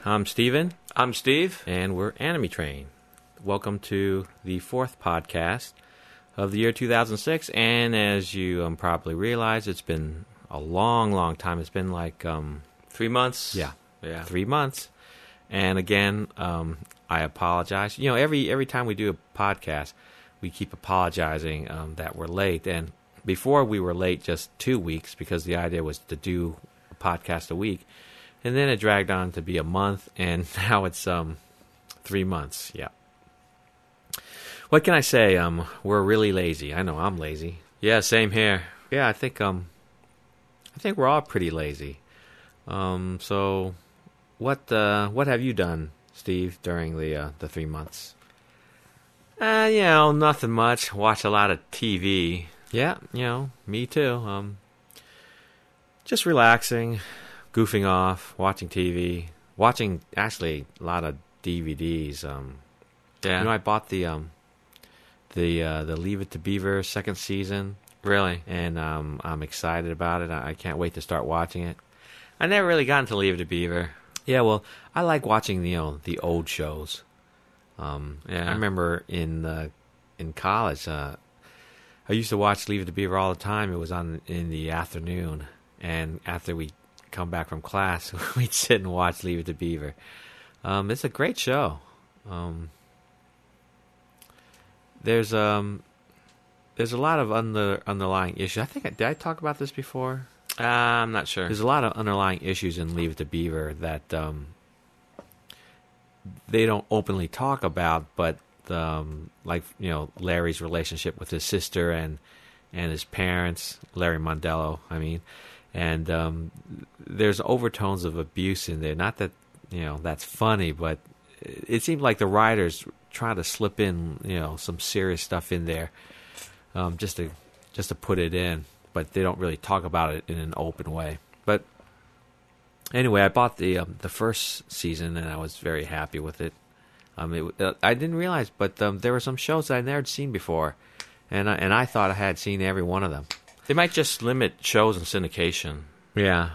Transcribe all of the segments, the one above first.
I'm Steven, I'm Steve. and we're Anime Train. Welcome to the fourth podcast of the year 2006, and as you probably realize, it's been a long, long time. It's been like 3 months. Yeah. Yeah. 3 months. And again, I apologize. You know, every time we do a podcast, we keep apologizing that we're late. And before we were late just 2 weeks because the idea was to do a podcast a week. And then it dragged on to be a month, and now it's 3 months. Yeah. What can I say? We're really lazy. I know I'm lazy. Yeah, same here. Yeah, I think we're all pretty lazy. So what have you done, Steve, during the 3 months? Nothing much. Watch a lot of TV. Yeah, me too. Just relaxing, goofing off, watching TV, watching actually a lot of DVDs. Yeah. I bought the Leave It to Beaver second season, Really? and I'm excited about it. I can't wait to start watching it. I never really got into Leave It to Beaver. Yeah, well, I like watching the old shows. Yeah. I remember in college, I used to watch Leave It to Beaver all the time. It was on in the afternoon, and after we come back from class, we'd sit and watch Leave It to Beaver. It's a great show. There's a lot of underlying issues. I think did I talk about this before? I'm not sure. There's a lot of underlying issues in Leave It to Beaver that they don't openly talk about, but Larry's relationship with his sister and his parents, Larry Mondello, I mean, and there's overtones of abuse in there. Not that that's funny, but it seemed like the writers try to slip in some serious stuff in there, just to put it in, but they don't really talk about it in an open way. But anyway, I bought the first season, and I was very happy with it. I didn't realize, but there were some shows that I'd never seen before, and I thought I had seen every one of them. They might just limit shows and syndication. Yeah.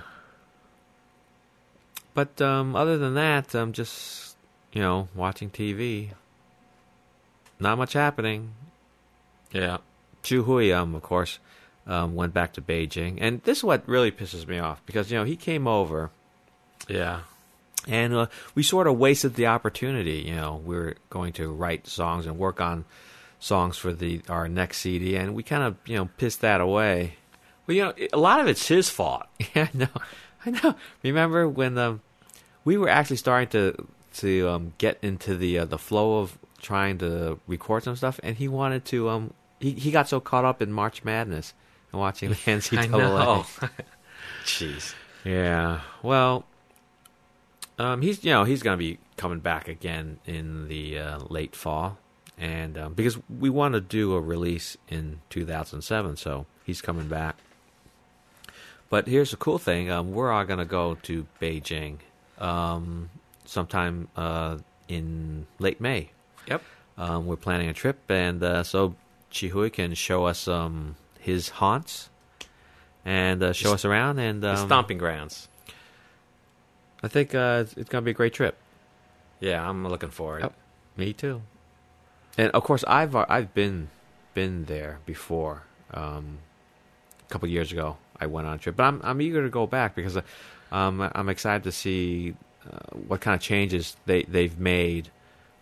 But other than that, I'm just watching TV. Not much happening. Yeah. Chu Hui, of course, went back to Beijing, and this is what really pisses me off because he came over. Yeah. And we sort of wasted the opportunity. We were going to write songs and work on songs for our next CD, and we kind of pissed that away. Well, a lot of it's his fault. Yeah, I know. Remember when we were actually starting to get into the flow of trying to record some stuff, and he wanted to. He got so caught up in March Madness and watching the NCAA. I know. Jeez. Yeah. Well. He's going to be coming back again in the late fall, and because we want to do a release in 2007, so he's coming back. But here's the cool thing: we're all going to go to Beijing sometime in late May. Yep. We're planning a trip, and so Chihui can show us his haunts and show us around and The stomping grounds. I think it's going to be a great trip. Yeah, I'm looking forward. Yep, me too. And of course, I've been there before. A couple of years ago, I went on a trip, but I'm eager to go back because I'm excited to see what kind of changes they've made,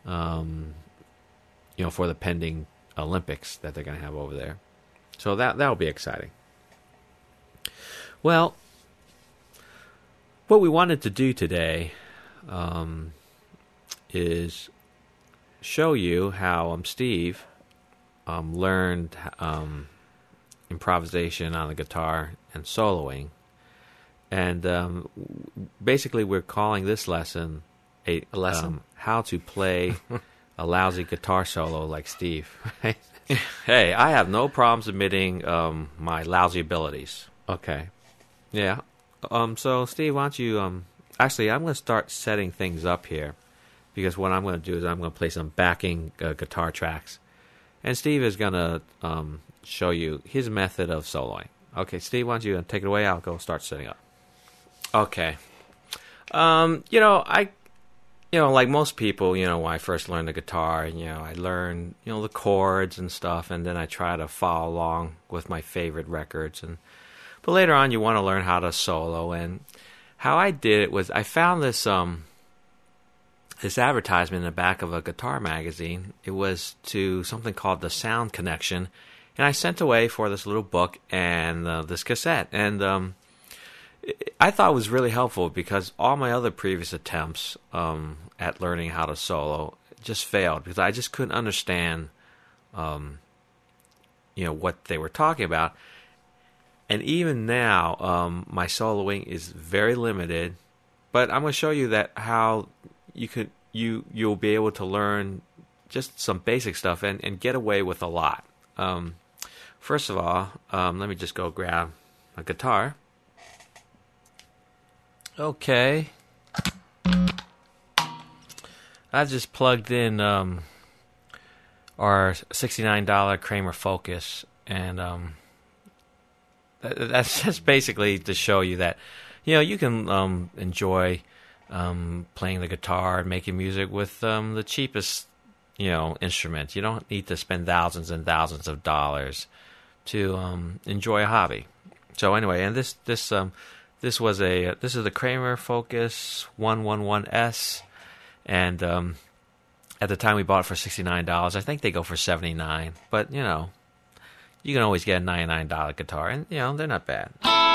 for the pending Olympics that they're going to have over there. So that'll be exciting. Well. What we wanted to do today is show you how Steve learned improvisation on the guitar and soloing. And basically we're calling this lesson a lesson? How to play a lousy guitar solo like Steve. Hey, I have no problems admitting my lousy abilities. Okay. Yeah. So, Steve, why don't you... actually, I'm going to start setting things up here, because what I'm going to do is I'm going to play some backing guitar tracks, and Steve is going to show you his method of soloing. Okay, Steve, why don't you take it away? I'll go start setting up. Okay. like most people, when I first learned the guitar, I learned, the chords and stuff, and then I try to follow along with my favorite records. But later on, you want to learn how to solo. And how I did it was I found this advertisement in the back of a guitar magazine. It was to something called the Sound Connection, and I sent away for this little book and this cassette. And I thought it was really helpful because all my other previous attempts at learning how to solo just failed because I just couldn't understand, what they were talking about. And even now, my soloing is very limited. But I'm going to show you that how you'll be able to learn just some basic stuff and get away with a lot. First of all, let me just go grab a guitar. Okay. I just plugged in our $69 Kramer Focus, and that's just basically to show you that you can enjoy playing the guitar and making music with the cheapest instrument. You don't need to spend thousands and thousands of dollars to enjoy a hobby. So anyway, and this is the Kramer Focus 111S, and at the time we bought it for $69. I think they go for $79, but you can always get a $99 guitar, and they're not bad.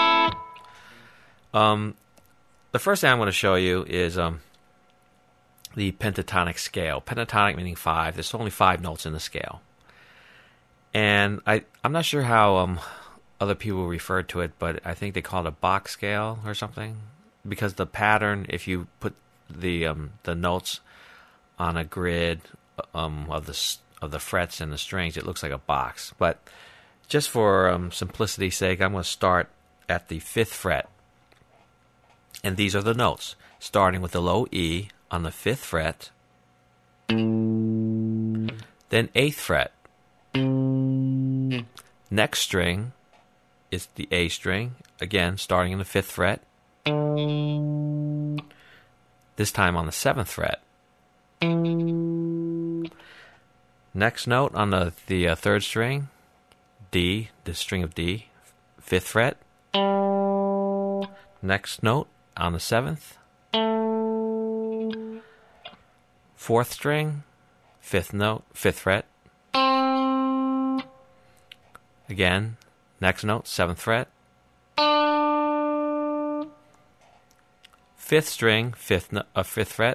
The first thing I'm going to show you is the pentatonic scale. Pentatonic meaning 5. There's only 5 notes in the scale, and I'm not sure how other people refer to it, but I think they call it a Bach scale or something, because the pattern, if you put the notes on a grid of the frets and the strings, it looks like a box. But just for simplicity's sake, I'm going to start at the 5th fret, and these are the notes, starting with the low E on the 5th fret, then 8th fret. Next string is the A string, again starting in the 5th fret, this time on the 7th fret. Next note on the 3rd string, D, the string of D, 5th fret. Next note on the 7th. 4th string, 5th fret. Again, next note, 7th fret. 5th string, 5th fret.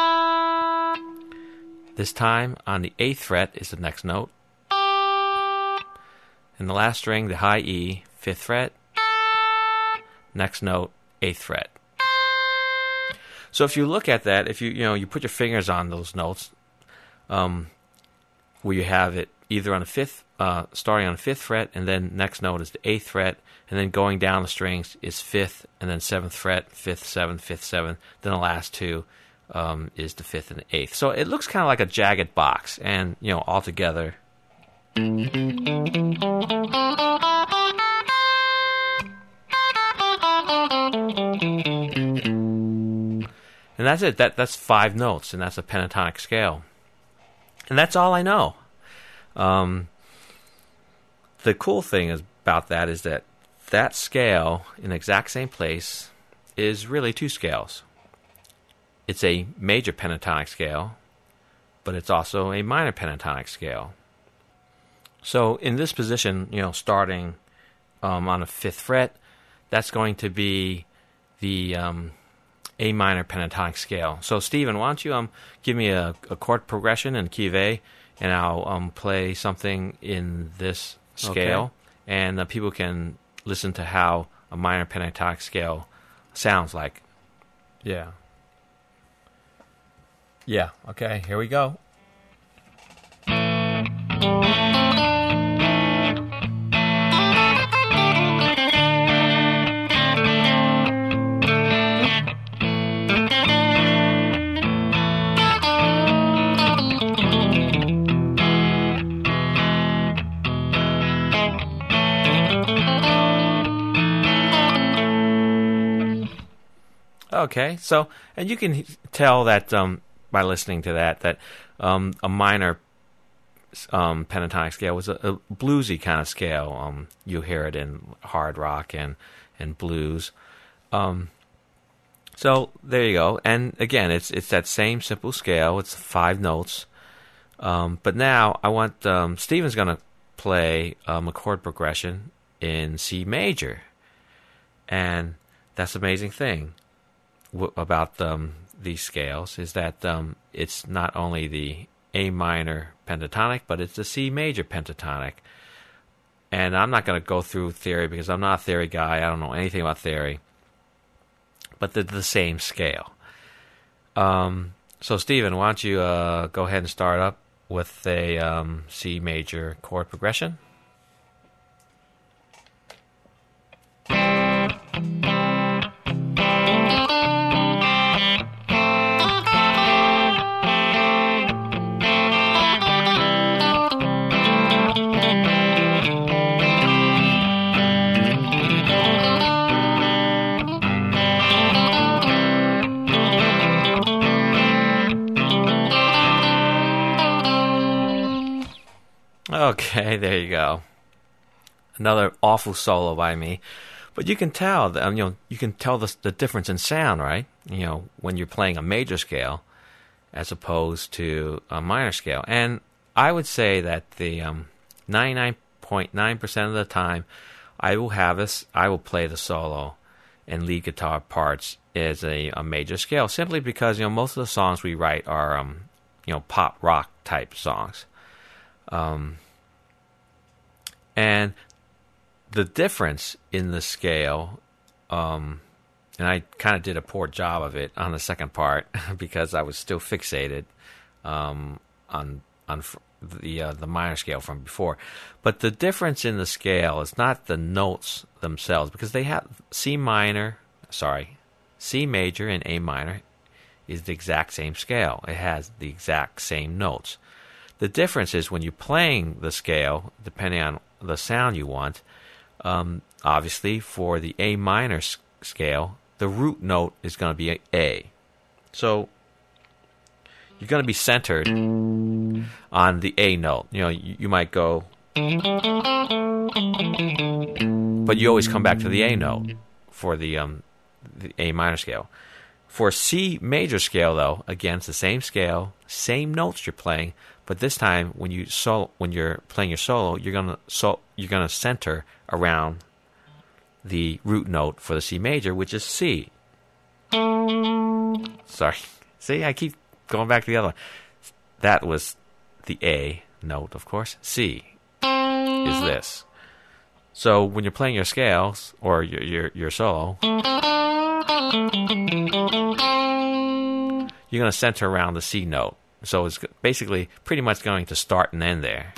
This time on the 8th fret is the next note. And the last string, the high E, 5th fret. Next note, 8th fret. So if you look at that, if you put your fingers on those notes, where you have it either on the 5th, starting on the 5th fret, and then next note is the 8th fret, and then going down the strings is 5th, and then 7th fret, 5th, 7th, 5th, 7th, then the last two is the 5th and the 8th. So it looks kind of like a jagged box, and, all together. And that's it. That's 5 notes, and that's a pentatonic scale. And that's all I know. The cool thing about that is that scale in the exact same place is really 2 scales. It's a major pentatonic scale, but it's also a minor pentatonic scale. So in this position, starting on the 5th fret, that's going to be the A minor pentatonic scale. So Stephen, why don't you give me a chord progression in key of A, and I'll play something in this scale, okay, and people can listen to how a minor pentatonic scale sounds like. Yeah. Yeah, okay, here we go. Okay, so and you can tell that by listening to that a minor pentatonic scale was a bluesy kind of scale. You hear it in hard rock and blues. So there you go. And again, it's that same simple scale. It's 5 notes. But now I want Steven's going to play a chord progression in C major, and that's the amazing thing about these scales is that it's not only the A minor pentatonic, but it's the C major pentatonic. And I'm not going to go through theory because I'm not a theory guy. I don't know anything about theory. But they're the same scale. So, Stephen, why don't you go ahead and start up with a C major chord progression? Okay, there you go. Another awful solo by me, but you can tell that you can tell the difference in sound, right? When you're playing a major scale as opposed to a minor scale. And I would say that the 99.9% of the time, I will play the solo and lead guitar parts as a major scale, simply because most of the songs we write are pop rock type songs. And the difference in the scale, and I kind of did a poor job of it on the second part because I was still fixated on the minor scale from before. But the difference in the scale is not the notes themselves, because they have C major and A minor is the exact same scale. It has the exact same notes. The difference is when you're playing the scale, depending on the sound you want, obviously for the A minor scale, the root note is going to be A. So you're going to be centered on the A note. You might go, but you always come back to the A note for the A minor scale. For C major scale, though, again, it's the same scale, same notes you're playing, but this time when you're playing your solo, you're gonna center around the root note for the C major, which is C. Sorry, see, I keep going back to the other one. That was the A note, of course. C is this. So when you're playing your scales or your solo, you're going to center around the C note. So it's basically pretty much going to start and end there.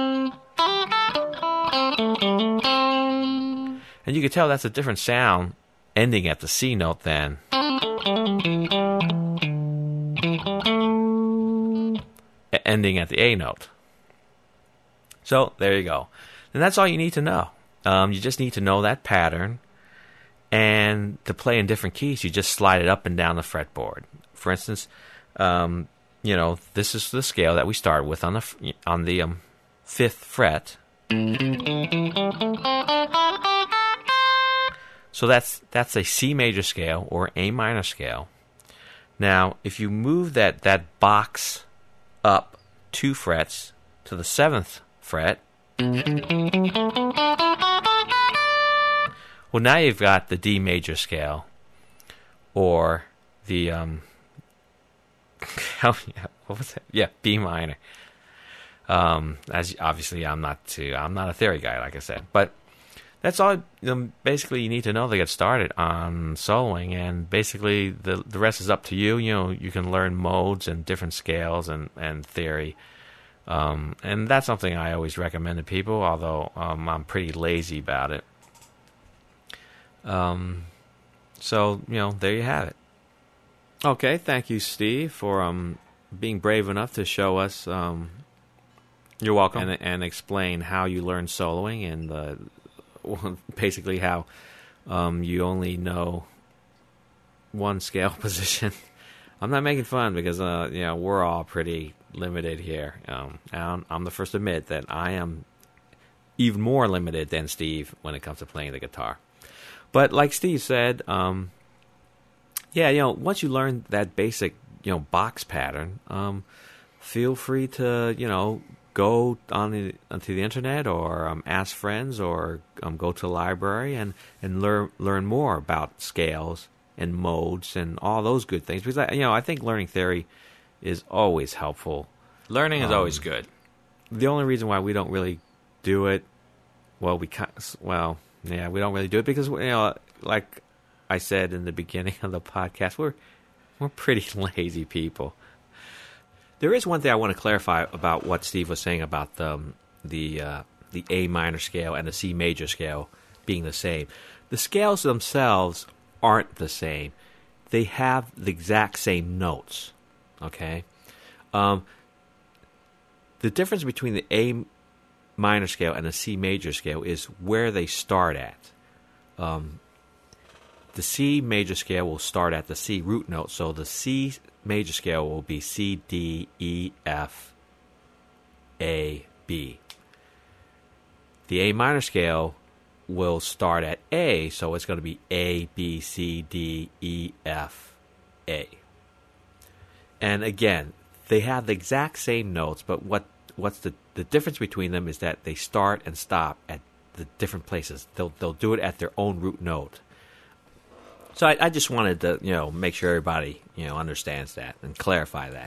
And you can tell that's a different sound ending at the C note than ending at the A note. So there you go. And that's all you need to know. You just need to know that pattern. And to play in different keys, you just slide it up and down the fretboard. For instance, this is the scale that we start with on the 5th fret. So that's a C major scale or A minor scale. Now, if you move that box up 2 frets to the 7th fret, well, now you've got the D major scale, or the what was that? Yeah, B minor. As obviously, I'm not a theory guy, like I said, but that's all. Basically, you need to know to get started on soloing, and basically the rest is up to you. You can learn modes and different scales and theory. And that's something I always recommend to people, although I'm pretty lazy about it. So, there you have it. Okay, thank you, Steve, for being brave enough to show us. You're welcome. And explain how you learn soloing and basically how you only know one scale position. I'm not making fun because we're all pretty limited here. And I'm the first to admit that I am even more limited than Steve when it comes to playing the guitar. But like Steve said, once you learn that basic box pattern, feel free to go onto the internet or ask friends or go to the library and learn more about scales and modes and all those good things, because I think learning theory is always helpful. Learning is always good. The only reason why we don't really do it, we don't really do it because like I said in the beginning of the podcast, we're pretty lazy people. There is one thing I want to clarify about what Steve was saying about the A minor scale and the C major scale being the same. The scales themselves aren't the same. They have the exact same notes. Okay? The difference between the A minor scale and the C major scale is where they start at. The C major scale will start at the C root note, so the C major scale will be C, D, E, F, A, B. The A minor scale will start at A, so it's going to be A, B, C, D, E, F, A. And again, they have the exact same notes, but what's the difference between them is that they start and stop at the different places. They'll do it at their own root note. So I just wanted to make sure everybody understands that and clarify that.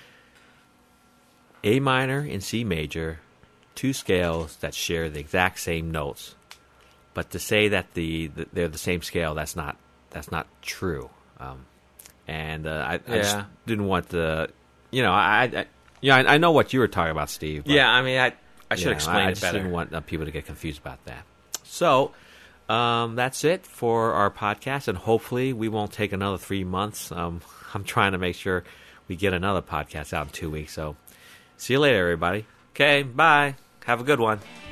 A minor and C major, two scales that share the exact same notes, but to say that they're the same scale, that's not true. I just didn't want to, I know what you were talking about, Steve. But, yeah, I mean, I should explain I it just better. didn't want people to get confused about that. So. That's it for our podcast, and hopefully we won't take another 3 months. I'm trying to make sure we get another podcast out in 2 weeks. So see you later, everybody. Okay, bye. Have a good one.